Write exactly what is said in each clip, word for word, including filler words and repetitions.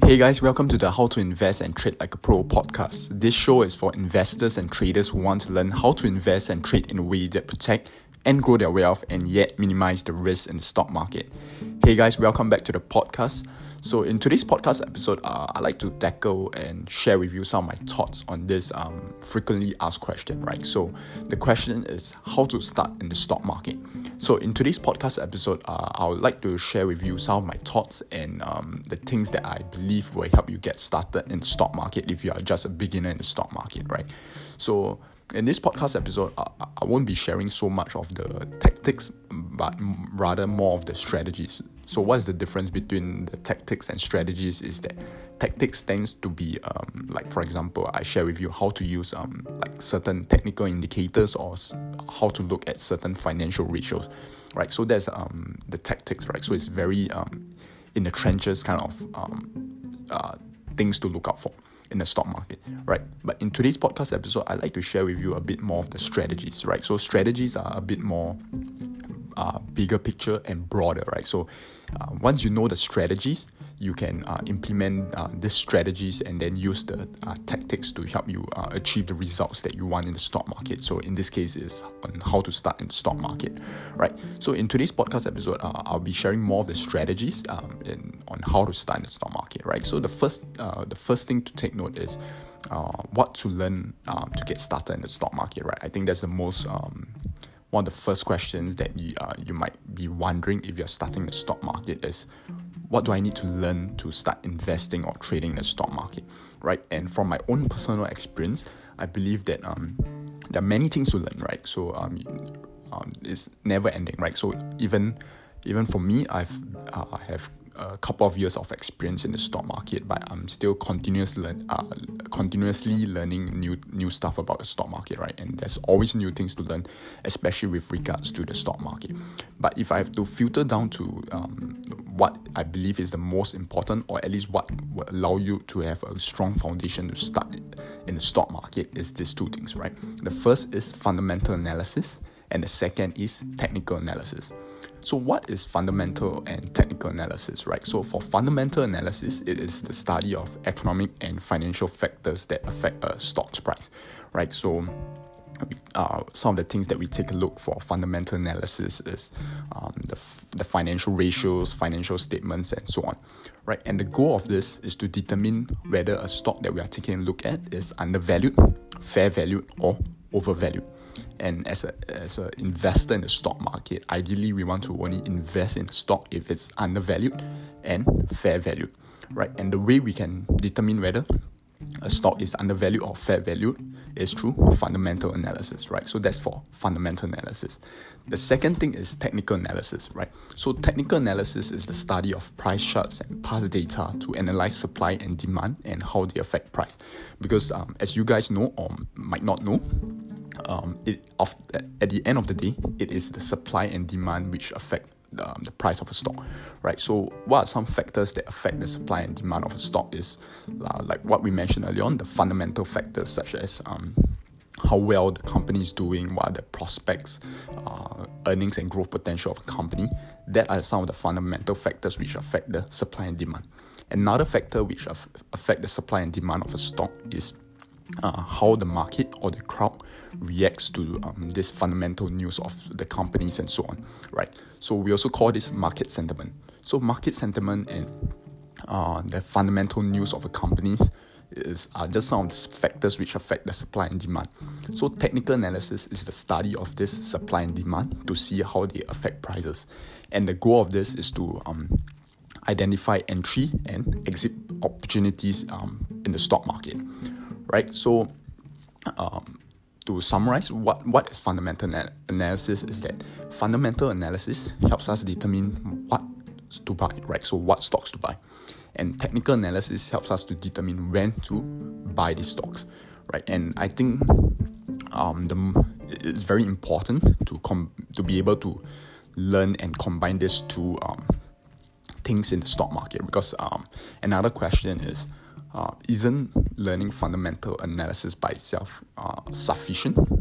Hey guys, welcome to the How to Invest and Trade Like a Pro podcast. This show is for investors and traders who want to learn how to invest and trade in a way that protect and grow their wealth and yet minimize the risk in the stock market. Hey guys, welcome back to the podcast. So in today's podcast episode, uh, I'd like to tackle and share with you some of my thoughts on this um, frequently asked question, right? So the question is how to start in the stock market. So in today's podcast episode, uh, I would like to share with you some of my thoughts and um, the things that I believe will help you get started in the stock market if you are just a beginner in the stock market, right? So in this podcast episode, I, I won't be sharing so much of the tactics, but rather more of the strategies. So what's the difference between the tactics and strategies is that tactics tends to be um, like, for example, I share with you how to use um, like certain technical indicators or s- how to look at certain financial ratios, right? So that's um, the tactics, right? So it's very um, in the trenches kind of um, uh, things to look out for in the stock market, right? But in today's podcast episode, I'd like to share with you a bit more of the strategies, right? So strategies are a bit more uh, bigger picture and broader, right? So uh, once you know the strategies, you can uh, implement uh, these strategies and then use the uh, tactics to help you uh, achieve the results that you want in the stock market. So in this case, is on how to start in the stock market, right? So in today's podcast episode, uh, I'll be sharing more of the strategies um, in, on how to start in the stock market, right? So the first, uh, the first thing to take note is uh, what to learn um, to get started in the stock market, right? I think that's the most um, one of the first questions that you uh, you might be wondering if you're starting the stock market is, what do I need to learn to start investing or trading in the stock market, right? And from my own personal experience, I believe that um, there are many things to learn, right? So um, um, it's never ending, right? So even even for me, I've uh, have a couple of years of experience in the stock market, but I'm still continuous learn, uh, continuously learning new new stuff about the stock market, right? And there's always new things to learn, especially with regards to the stock market. But if I have to filter down to um, what I believe is the most important, or at least what will allow you to have a strong foundation to start in the stock market, is these two things, right? The first is fundamental analysis, and the second is technical analysis. So what is fundamental and technical analysis, right? So for fundamental analysis, it is the study of economic and financial factors that affect a stock's price, right? So uh, some of the things that we take a look for fundamental analysis is um, the, f- the financial ratios, financial statements, and so on, right? And the goal of this is to determine whether a stock that we are taking a look at is undervalued, fair valued, or overvalued. And as a as an investor in the stock market, ideally we want to only invest in a stock if it's undervalued and fair valued, right? And the way we can determine whether a stock is undervalued or fair valued is through fundamental analysis, right? So that's for fundamental analysis. The second thing is technical analysis, right? So technical analysis is the study of price charts and past data to analyze supply and demand and how they affect price. Because um, as you guys know or might not know, um, it of, at the end of the day, it is the supply and demand which affect Um, the price of a stock, right? So what are some factors that affect the supply and demand of a stock is uh, like what we mentioned earlier on, the fundamental factors such as um, how well the company is doing, what are the prospects, uh, earnings and growth potential of a company. That are some of the fundamental factors which affect the supply and demand. Another factor which af- affect the supply and demand of a stock is Uh, how the market or the crowd reacts to um, this fundamental news of the companies and so on, right? So we also call this market sentiment. So market sentiment and uh, the fundamental news of a companies is are just some of the factors which affect the supply and demand. So technical analysis is the study of this supply and demand to see how they affect prices. And the goal of this is to um, identify entry and exit opportunities um, in the stock market. Right, so um, to summarize, what, what is fundamental ana- analysis is that fundamental analysis helps us determine what to buy, right? So what stocks to buy. And technical analysis helps us to determine when to buy these stocks, right? And I think um, the, it's very important to com- to be able to learn and combine these two um, things in the stock market, because um, another question is, Uh, isn't learning fundamental analysis by itself uh, sufficient?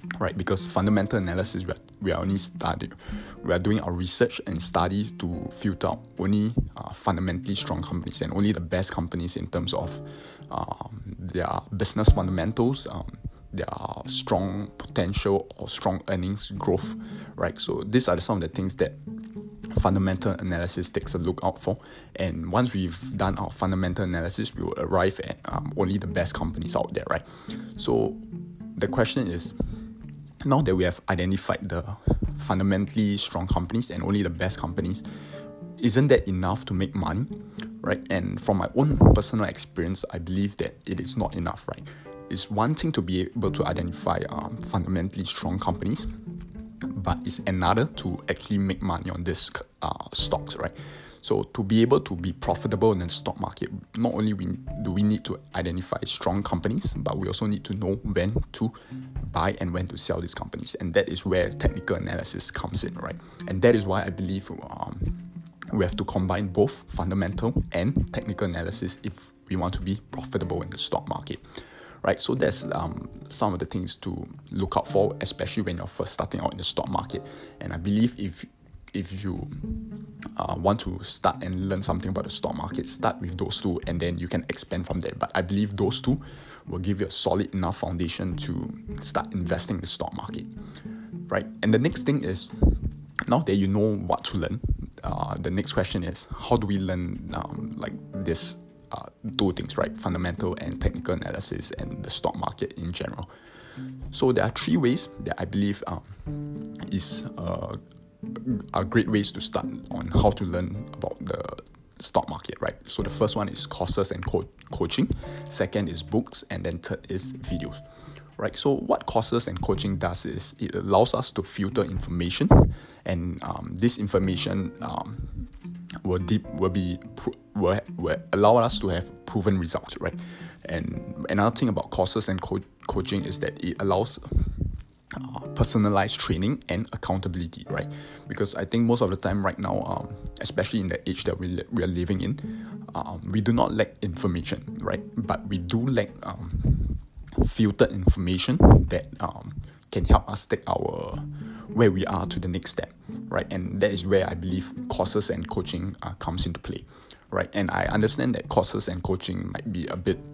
right? Because fundamental analysis, we are, we are only studying, we are doing our research and studies to filter out only uh, fundamentally strong companies and only the best companies in terms of um, their business fundamentals, um, their strong potential or strong earnings growth, right? So these are some of the things that fundamental analysis takes a look out for. And once we've done our fundamental analysis, we will arrive at um, only the best companies out there, right? So the question is, now that we have identified the fundamentally strong companies and only the best companies, isn't that enough to make money, right? And from my own personal experience, I believe that it is not enough, right? It's one thing to be able to identify um, fundamentally strong companies, but it's another to actually make money on these uh, stocks, right? So to be able to be profitable in the stock market, not only we, do we need to identify strong companies, but we also need to know when to buy and when to sell these companies. And that is where technical analysis comes in, right? And that is why I believe um, we have to combine both fundamental and technical analysis if we want to be profitable in the stock market. Right, so that's um, some of the things to look out for, especially when you're first starting out in the stock market. And I believe if if you uh, want to start and learn something about the stock market, start with those two, and then you can expand from there. But I believe those two will give you a solid enough foundation to start investing in the stock market. Right, and the next thing is, now that you know what to learn, uh, the next question is, how do we learn um, like this? Uh, two things, right? Fundamental and technical analysis and the stock market in general. So there are three ways that I believe um, is uh, are great ways to start on how to learn about the stock market, right? So the first one is courses and co- coaching. Second is books, and then third is videos. Right, so what courses and coaching does is it allows us to filter information, and um, this information um, will deep will be will, will allow us to have proven results, right? And another thing about courses and co- coaching is that it allows uh, personalized training and accountability, right? Because I think most of the time right now, um, especially in the age that we li- we are living in, um, we do not lack information, right? But we do lack um, filtered information that um, can help us take our where we are to the next step, right? And that is where I believe courses and coaching uh, comes into play, right? And I understand that courses and coaching might be a bit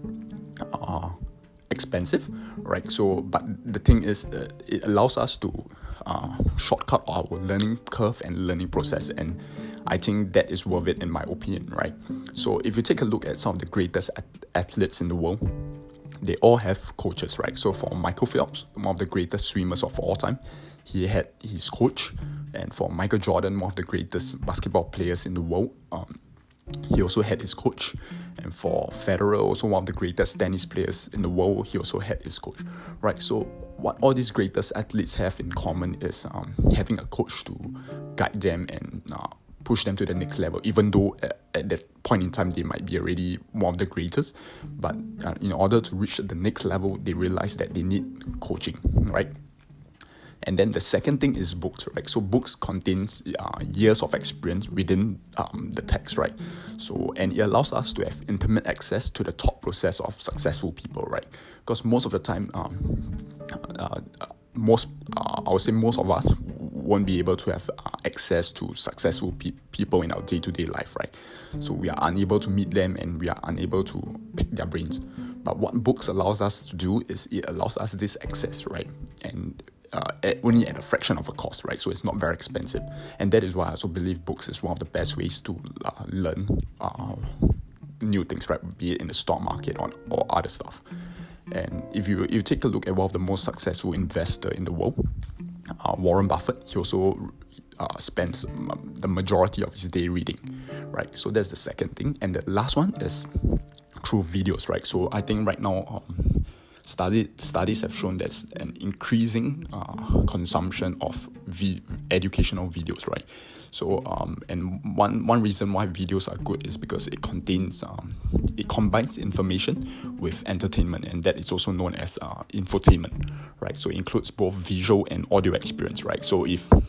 uh, expensive, right? So, but the thing is, uh, it allows us to uh, shortcut our learning curve and learning process, and I think that is worth it in my opinion, right? So, if you take a look at some of the greatest at- athletes in the world, they all have coaches, right? So for Michael Phelps, one of the greatest swimmers of all time, he had his coach. And for Michael Jordan, one of the greatest basketball players in the world, um, he also had his coach. And for Federer, also one of the greatest tennis players in the world, he also had his coach, right? So what all these greatest athletes have in common is um, having a coach to guide them and uh, push them to the next level, even though at, at that point in time they might be already one of the greatest. But uh, in order to reach the next level, they realize that they need coaching, right? And then the second thing is books, right? So books contains uh, years of experience within um, the text, right? So, and it allows us to have intimate access to the thought process of successful people, right? Because most of the time, um, uh, most, uh, I would say most of us won't be able to have uh, access to successful pe- people in our day-to-day life, right? So we are unable to meet them and we are unable to pick their brains. But what books allows us to do is it allows us this access, right? And Uh, at, only at a fraction of a cost, right? So it's not very expensive, and that is why I also believe books is one of the best ways to uh, learn uh, new things, right? Be it in the stock market or, or other stuff. And if you if you take a look at one of the most successful investor in the world, uh, Warren Buffett, he also uh, spends the majority of his day reading, right? So that's the second thing, and the last one is through videos, right? So I think right now. Um, Study, studies have shown there's an increasing uh, consumption of vi- educational videos, right? So, um, and one one reason why videos are good is because it contains, um, it combines information with entertainment, and that is also known as uh, infotainment, right? So it includes both visual and audio experience, right? So if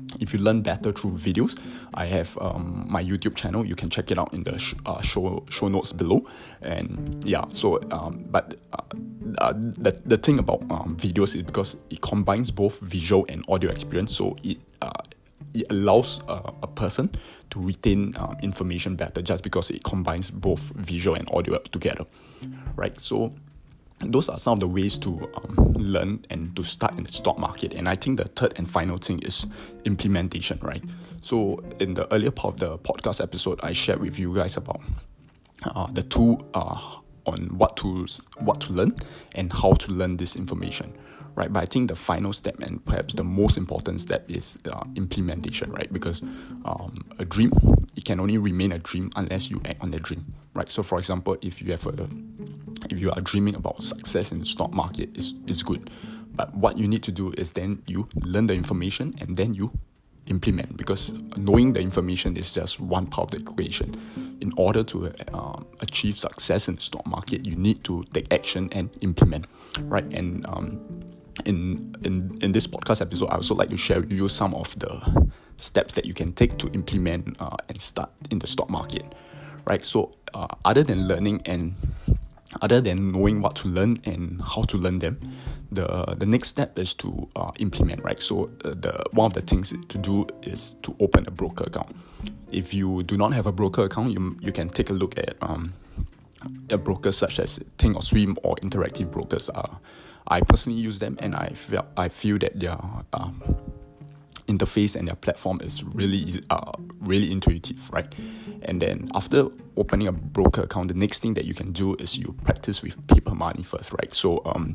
if you learn better through videos, I have um, my YouTube channel. You can check it out in the sh- uh, show show notes below. And yeah, so um, but uh, uh, the the thing about um, videos is because it combines both visual and audio experience, so it uh, it allows uh, a person to retain um, information better just because it combines both visual and audio together, right? So those are some of the ways to um, learn and to start in the stock market. And I think the third and final thing is implementation, right? So in the earlier part of the podcast episode, I shared with you guys about uh, the two uh, on what to what to learn and how to learn this information, right? But I think the final step and perhaps the most important step is uh, implementation, right? Because um, a dream, it can only remain a dream unless you act on the dream, right? So for example, if you have a if you are dreaming about success in the stock market, it's, it's good. But what you need to do is then you learn the information and then you implement, because knowing the information is just one part of the equation. In order to um, achieve success in the stock market, you need to take action and implement, right? And um, in in in this podcast episode, I also like to share with you some of the steps that you can take to implement uh, and start in the stock market, right? So uh, other than learning and Other than knowing what to learn and how to learn them, the the next step is to uh, implement, right? So uh, the one of the things to do is to open a broker account. If you do not have a broker account, you you can take a look at um, a broker such as Think or Swim or Interactive Brokers. Uh, I personally use them, and I feel I feel that their um, interface and their platform is really easy, uh, really intuitive, right? And then after opening a broker account, the next thing that you can do is you practice with paper money first, right? So um,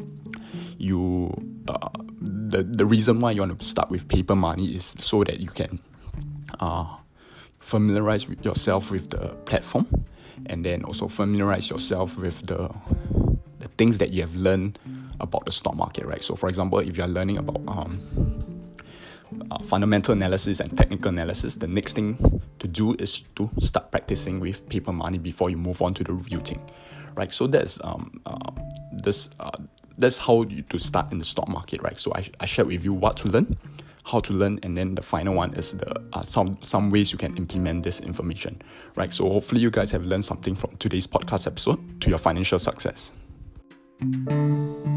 you uh, the the reason why you want to start with paper money is so that you can uh, familiarize with yourself with the platform, and then also familiarize yourself with the the things that you have learned about the stock market, right? So for example, if you are learning about um, Uh, fundamental analysis and technical analysis, the next thing to do is to start practicing with paper money before you move on to the real thing, right? So that's um uh, this uh, that's how you to start in the stock market, right? So I I shared with you what to learn, how to learn, and then the final one is the uh, some some ways you can implement this information, right? So hopefully you guys have learned something from today's podcast episode to your financial success.